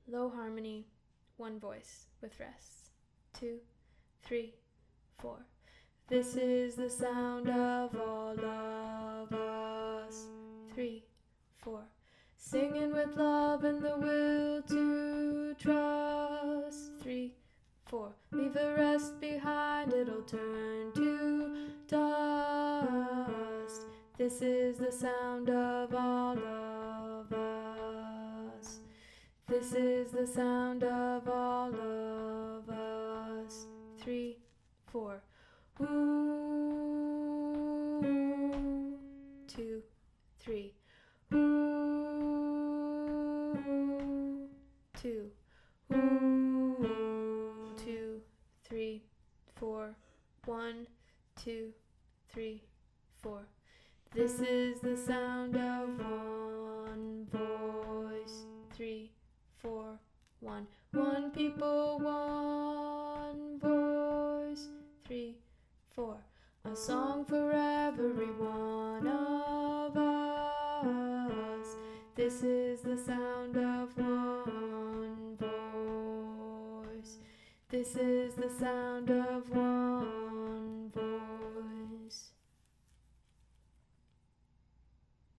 low harmony, one voice with rests. 2, 3, 4. This is the sound of all of us. 3, 4. Singing with love and the will to trust. 3, 4. Leave the rest behind, it'll turn to dust. This is the sound of all of us. This is the sound of all of us. 3, 4. Ooh, 2, 3. Ooh, 2. Ooh, 2, 3, 4. 1, 2, 3, 4. This is the sound of one voice. 3, 4, 1. One people, one voice. 3, 4. A song for every one of us. This is the sound of one voice. This is the sound of one